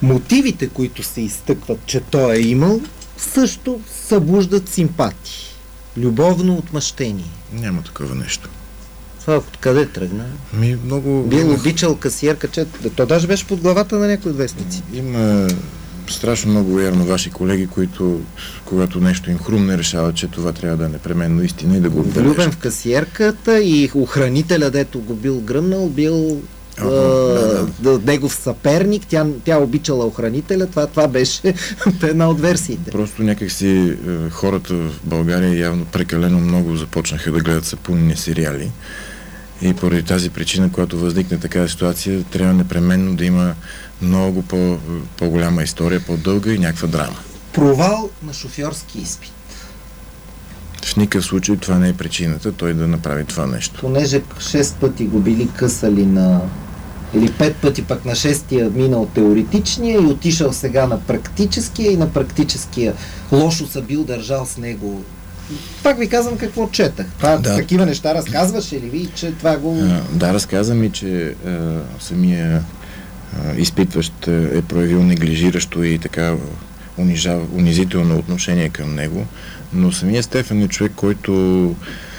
мотивите, които се изтъкват, че той е имал, също събуждат симпатии. Любовно отмъщение. Няма такова нещо. Това откъде тръгна? Много... Бил обичал касиерка, че то даже беше под главата на някои вестници. Има страшно много вярно ваши колеги, които, когато нещо им хрумне, решават, че това трябва да е непременно истина и да го отбележат. Влюбен в касиерката и охранителя, дето го бил гръмнал, бил негов съперник, тя обичала охранителя, това беше една от версиите. Просто някакси хората в България явно прекалено много започнаха да гледат сапунени сериали и поради тази причина, когато възникне такава ситуация, трябва непременно да има много по-голяма история, по-дълга и някаква драма. Провал на шофьорски изпит. В никакъв случай това не е причината той да направи това нещо. Понеже 6 пъти го били късали или 5 пъти пък на 6-тия минал теоретичния и отишъл сега на практическия и на практическия лошо са бил държал с него. Пак ви казвам какво четах. Такива неща разказваше ли ви, че това го... Да, разказвам и, че самия изпитващ е проявил неглижиращо и така унизително отношение към него, но самия Стефан е човек, който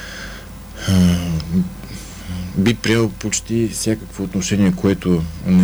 би приел почти всякакво отношение, което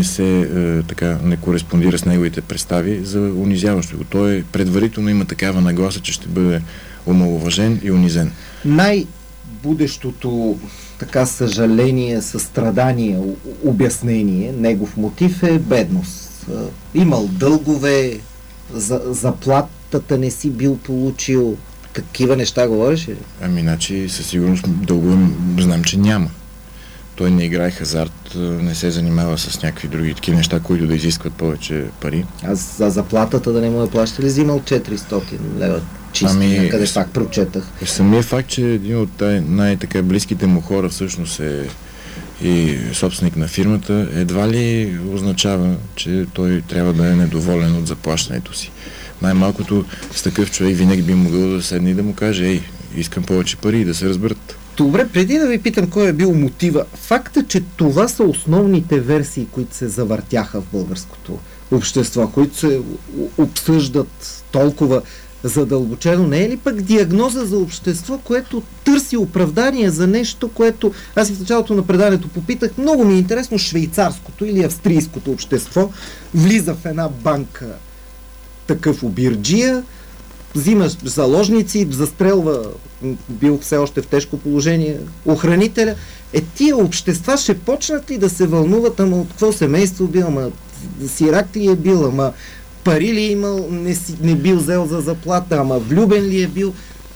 не кореспондира с неговите представи за унизяващо го. Той предварително има такава нагласа, че ще бъде омаловажен и унизен. Най-будещото съжаление, състрадание, обяснение, негов мотив е бедност. Имал дългове, заплатата не си бил получил. Такива неща говориш ли? Значи със сигурност дългове знам, че няма. Той не играе хазарт, не се занимава с някакви други такива неща, които да изискват повече пари. А за заплатата да не му е плащали, взимал 400 лева чисти, някъде пак прочетах. Самия факт, че един от най-така близките му хора всъщност е и собственик на фирмата, едва ли означава, че той трябва да е недоволен от заплащането си. Най-малкото с такъв човек винаги би могъл да седне и да му каже: искам повече пари и да се разберат. Добре, преди да ви питам кой е бил мотива, факта, че това са основните версии, които се завъртяха в българското общество, които се обсъждат толкова задълбочено, не е ли пък диагноза за общество, което търси оправдание за нещо, което аз в началото на преданието попитах, много ми е интересно швейцарското или австрийското общество влиза в една банка такъв обирджия, взима заложници, застрелва, бил все още в тежко положение, охранителя. Тия общества ще почнат ли да се вълнуват, ама от какво семейство бил, ама сирак ли е бил, ама пари ли е имал, не бил взел за заплата, ама влюбен ли е бил.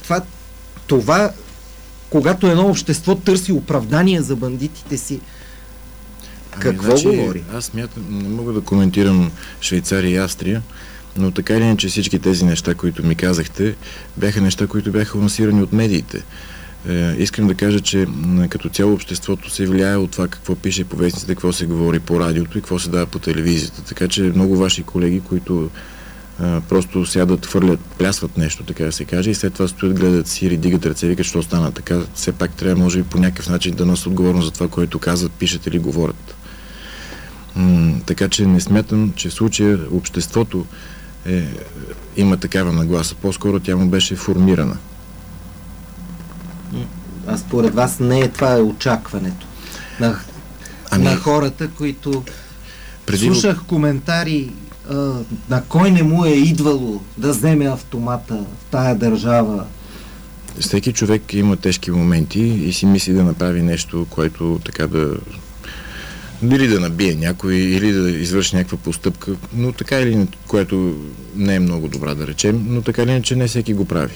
Това когато едно общество търси оправдание за бандитите си, какво говори? Аз не мога да коментирам Швейцария и Австрия, но така или иначе всички тези неща, които ми казахте, бяха неща, които бяха лансирани от медиите. Искам да кажа, че като цяло обществото се влияе от това какво пише по вестниците, какво се говори по радиото и какво се дава по телевизията. Така че много ваши колеги, които просто сядат, хвърлят, плясват нещо, така да се каже, и след това стоят, гледат си, дигат ръце, викат, що стана така. Все пак трябва, може би, по някакъв начин да носят отговорност за това, което казват, пишат или говорят. Така че не смятам, че в случая обществото има такава нагласа. По-скоро тя му беше формирана. А според вас не това е очакването на хората, които... Слушах коментари на кой не му е идвало да вземе автомата в тая държава. Всеки човек има тежки моменти и си мисли да направи нещо, което така или да набие някой, или да извърши някаква постъпка, но така или което не е много добра, да речем, но така или иначе не всеки го прави.